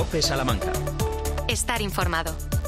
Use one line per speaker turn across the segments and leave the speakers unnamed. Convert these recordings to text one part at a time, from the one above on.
COPE Salamanca.
Estar informado.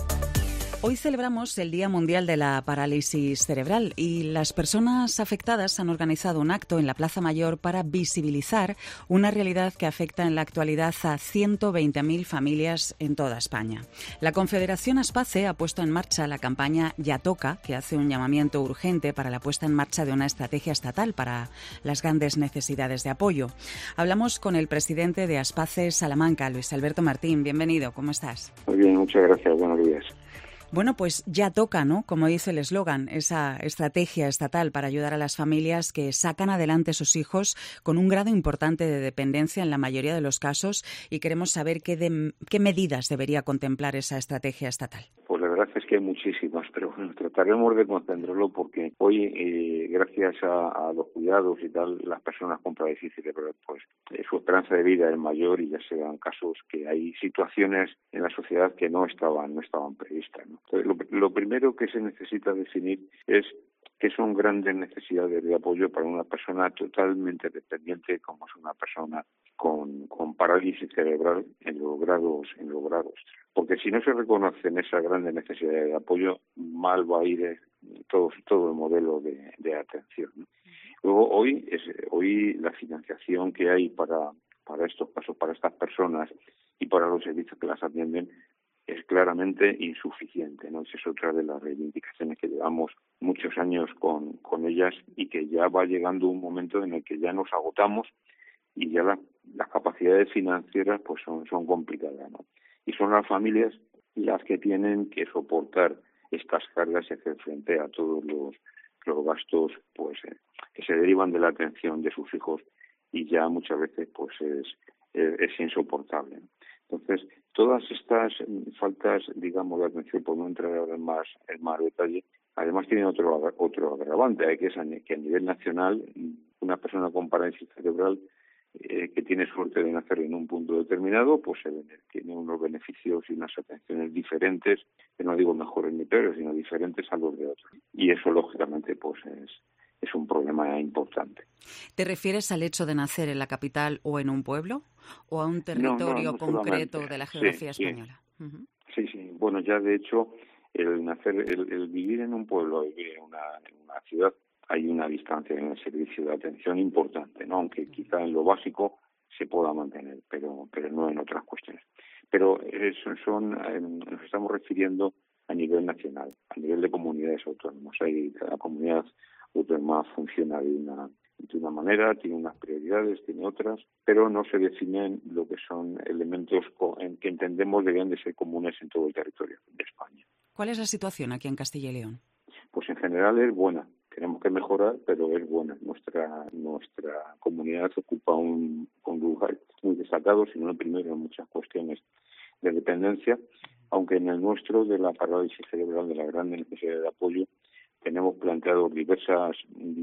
Hoy celebramos el Día Mundial de la Parálisis Cerebral y las personas afectadas han organizado un acto en la Plaza Mayor para visibilizar una realidad que afecta en la actualidad a 120.000 familias en toda España. La Confederación Aspace ha puesto en marcha la campaña Ya Toca, que hace un llamamiento urgente para la puesta en marcha de una estrategia estatal para las grandes necesidades de apoyo. Hablamos con el presidente de Aspace Salamanca, Luis Alberto Martín. Bienvenido, ¿cómo estás?
Muy bien, muchas gracias. Buenos días.
Bueno, pues ya toca, ¿no? Como dice el eslogan, esa estrategia estatal para ayudar a las familias que sacan adelante sus hijos con un grado importante de dependencia en la mayoría de los casos, y queremos saber qué medidas debería contemplar esa estrategia estatal.
Pues la verdad es que hay muchísimas, pero bueno, trataremos de concentrarlo porque hoy, gracias a los cuidados y tal, las personas con parálisis cerebral, pues su esperanza de vida es mayor y ya se dan casos que hay situaciones en la sociedad que no estaban previstas, ¿no? Entonces, lo primero que se necesita definir es qué son grandes necesidades de apoyo para una persona totalmente dependiente, como es una persona con parálisis cerebral en los grados. Porque si no se reconocen esas grandes necesidades de apoyo, mal va a ir todo el modelo de atención, ¿no? Luego, hoy la financiación que hay para estos casos, para estas personas y para los servicios que las atienden, es claramente insuficiente, ¿no? Esa es otra de las reivindicaciones que llevamos muchos años con ellas y que ya va llegando un momento en el que ya nos agotamos y ya las capacidades financieras pues son complicadas, ¿no? Y son las familias las que tienen que soportar estas cargas y hacer frente a todos los gastos pues que se derivan de la atención de sus hijos, y ya muchas veces pues es insoportable. Entonces, todas estas faltas, digamos, de atención, por no entrar ahora en más detalle, además tienen otro agravante, que es que a nivel nacional una persona con parálisis cerebral que tiene suerte de nacer en un punto determinado, pues tiene unos beneficios y unas atenciones diferentes, que no digo mejores ni peores, sino diferentes a los de otros. Y eso, lógicamente, pues es un problema importante.
¿Te refieres al hecho de nacer en la capital o en un pueblo, o a un territorio concreto de la geografía española? Uh-huh.
Sí. Bueno, ya de hecho, el vivir en un pueblo, vivir en una ciudad, hay una distancia en el servicio de atención importante, ¿no? Aunque quizá en lo básico se pueda mantener, pero no en otras cuestiones. Pero nos estamos refiriendo a nivel nacional, a nivel de comunidades autónomas. Cada comunidad autónoma funciona de una manera, tiene unas prioridades, tiene otras, pero no se definen lo que son elementos que entendemos deberían de ser comunes en todo el territorio de España.
¿Cuál es la situación aquí en Castilla y León?
Pues en general es buena. Tenemos que mejorar, pero es buena. Nuestra comunidad ocupa un lugar muy destacado, si no el primero en muchas cuestiones de dependencia, aunque en el nuestro, de la parálisis cerebral, de la gran necesidad de apoyo, tenemos planteados diversos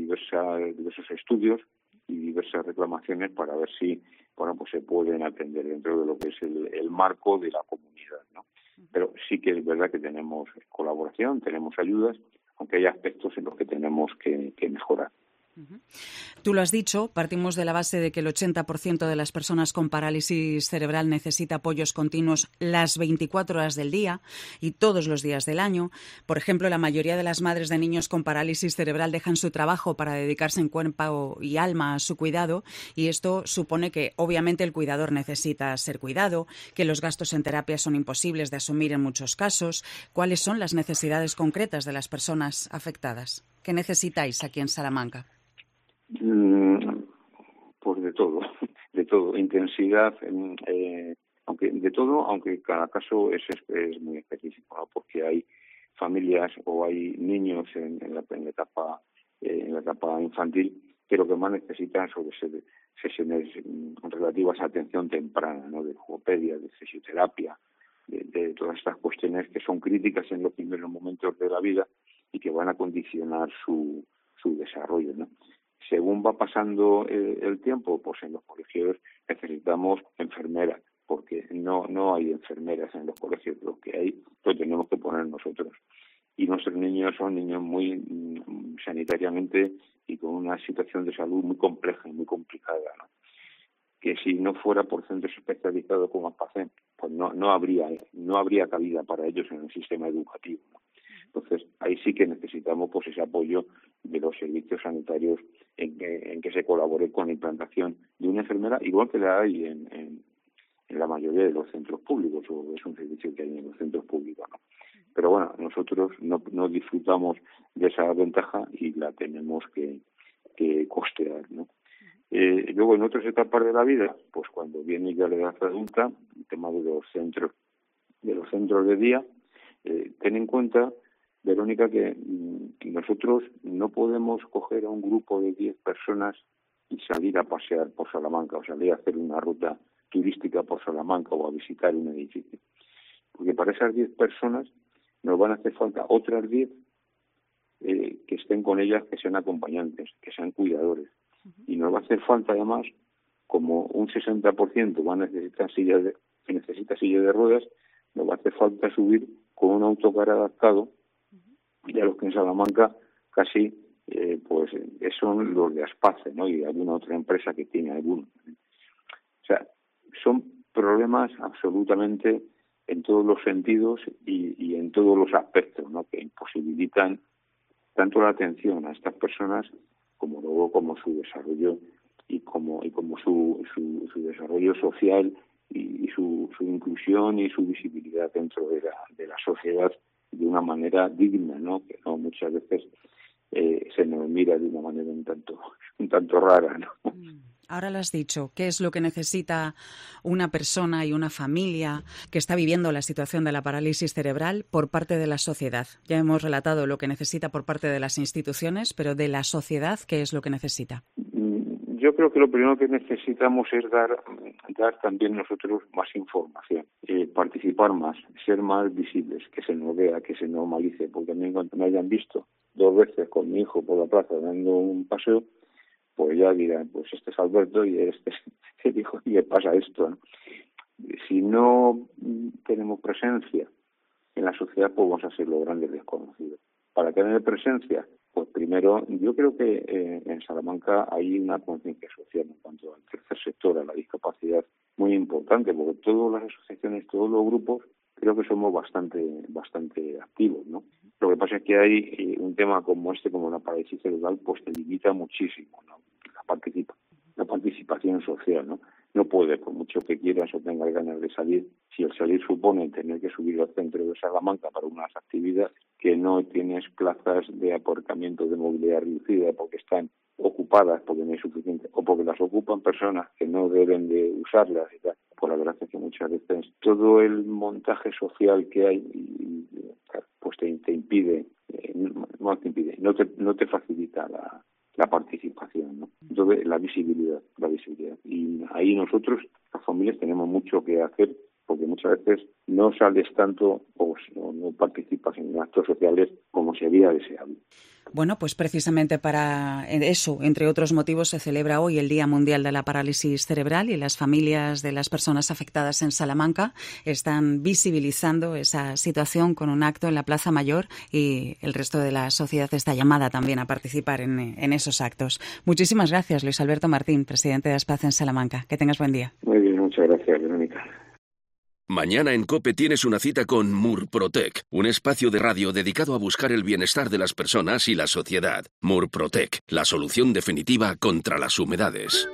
estudios y diversas reclamaciones para ver si pues se pueden atender dentro de lo que es el marco de la comunidad, ¿no? Pero sí que es verdad que tenemos colaboración, tenemos ayudas, aunque hay aspectos en los que tenemos que mejorar.
Uh-huh. Tú lo has dicho, partimos de la base de que el 80% de las personas con parálisis cerebral necesita apoyos continuos las 24 horas del día y todos los días del año. Por ejemplo, la mayoría de las madres de niños con parálisis cerebral dejan su trabajo para dedicarse en cuerpo y alma a su cuidado, y esto supone que obviamente el cuidador necesita ser cuidado, que los gastos en terapia son imposibles de asumir en muchos casos. ¿Cuáles son las necesidades concretas de las personas afectadas? ¿Qué necesitáis aquí en Salamanca?
Pues de todo, intensidad, aunque cada caso es muy específico, ¿no? Porque hay familias o hay niños en la etapa infantil que lo que más necesitan son sesiones relativas a atención temprana, ¿no? De logopedia, de fisioterapia, de todas estas cuestiones que son críticas en los primeros momentos de la vida y que van a condicionar su desarrollo, ¿no? Según va pasando el tiempo, pues en los colegios necesitamos enfermeras, porque no hay enfermeras en los colegios. Lo que hay lo tenemos que poner nosotros. Y nuestros niños son niños muy sanitariamente y con una situación de salud muy compleja y muy complicada, ¿no? Que que si no fuera por centros especializados como Aspacén, pues no habría cabida para ellos en el sistema educativo, ¿no? Entonces, ahí sí que necesitamos pues ese apoyo de los servicios sanitarios en que se colabore con la implantación de una enfermera, igual que la hay en la mayoría de los centros públicos, o es un servicio que hay en los centros públicos, ¿no? Pero bueno, nosotros no disfrutamos de esa ventaja y la tenemos que costear, ¿no? Luego, en otras etapas de la vida, pues cuando viene ya la edad adulta, el tema de los centros de día, ten en cuenta, Verónica, que nosotros no podemos coger a un grupo de 10 personas y salir a pasear por Salamanca, o salir a hacer una ruta turística por Salamanca o a visitar un edificio. Porque para esas 10 personas nos van a hacer falta otras 10 que estén con ellas, que sean acompañantes, que sean cuidadores. Y nos va a hacer falta, además, como un 60% va a necesitar necesita silla de ruedas, nos va a hacer falta subir con un autocar adaptado, y a los que en Salamanca casi pues son los de Aspace, ¿no? Y alguna otra empresa que tiene alguno. O sea, son problemas absolutamente en todos los sentidos y en todos los aspectos, ¿no? Que imposibilitan tanto la atención a estas personas como luego como su desarrollo y como su desarrollo social y su inclusión y su visibilidad dentro de la sociedad de una manera digna, ¿no? Que no muchas veces se nos mira de una manera un tanto rara, ¿no?
Ahora lo has dicho, ¿qué es lo que necesita una persona y una familia que está viviendo la situación de la parálisis cerebral por parte de la sociedad? Ya hemos relatado lo que necesita por parte de las instituciones, pero de la sociedad, ¿qué es lo que necesita?
Yo creo que lo primero que necesitamos es dar también nosotros más información, participar más, ser más visibles, que se nos vea, que se normalice, porque a mí cuando me hayan visto 2 veces con mi hijo por la plaza dando un paseo, pues ya dirán, pues este es Alberto y este es el hijo y le pasa esto, ¿no? Si no tenemos presencia en la sociedad, pues vamos a ser los grandes desconocidos. Para tener presencia, pues primero, yo creo que en Salamanca hay una conciencia social en cuanto al tercer sector, a la discapacidad, muy importante, porque todas las asociaciones, todos los grupos, creo que somos bastante activos, ¿no? Lo que pasa es que hay un tema como como la parálisis cerebral, pues te limita muchísimo, ¿no? La participación social, ¿no? No puede, por mucho que quieras o tengas ganas de salir, si el salir supone tener que subir al centro de Salamanca para unas actividades, que no tienes plazas de aparcamiento de movilidad reducida porque están ocupadas, porque no hay suficiente, o porque las ocupan personas que no deben de usarlas y tal. Pues la verdad es que muchas veces todo el montaje social que hay pues te impide, no te facilita la participación, ¿no? Entonces, la visibilidad. Y ahí nosotros, las familias, tenemos mucho que hacer, porque muchas veces no sales tanto o no participas en actos sociales como sería deseable.
Bueno, pues precisamente para eso, entre otros motivos, se celebra hoy el Día Mundial de la Parálisis Cerebral y las familias de las personas afectadas en Salamanca están visibilizando esa situación con un acto en la Plaza Mayor y el resto de la sociedad está llamada también a participar en esos actos. Muchísimas gracias, Luis Alberto Martín, presidente de Aspace en Salamanca. Que tengas buen día.
Muy bien, muchas gracias, Verónica.
Mañana en COPE tienes una cita con Murprotec, un espacio de radio dedicado a buscar el bienestar de las personas y la sociedad. Murprotec, la solución definitiva contra las humedades.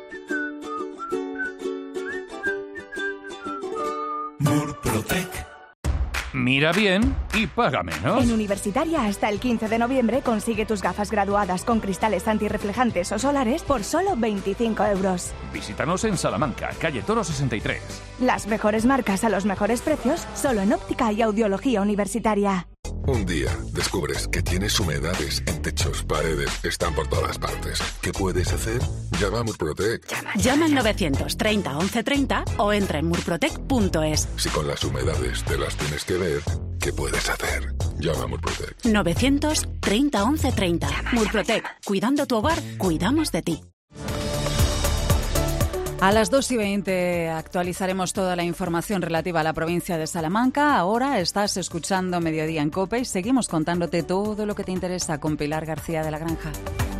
Murprotec. Mira bien y paga menos.
En Universitaria, hasta el 15 de noviembre, consigue tus gafas graduadas con cristales antirreflejantes o solares por solo 25 euros.
Visítanos en Salamanca, calle Toro 63.
Las mejores marcas a los mejores precios, solo en óptica y audiología universitaria.
Un día descubres que tienes humedades en techos, paredes, están por todas partes. ¿Qué puedes hacer? Llama a Murprotec.
Llama al 930 1130 o entra en murprotec.es.
Si con las humedades te las tienes que ver, ¿qué puedes hacer? Llama a Murprotec.
930 1130. Murprotec. Cuidando tu hogar, cuidamos de ti.
A las 2:20 actualizaremos toda la información relativa a la provincia de Salamanca. Ahora estás escuchando Mediodía en COPE y seguimos contándote todo lo que te interesa con Pilar García de la Granja.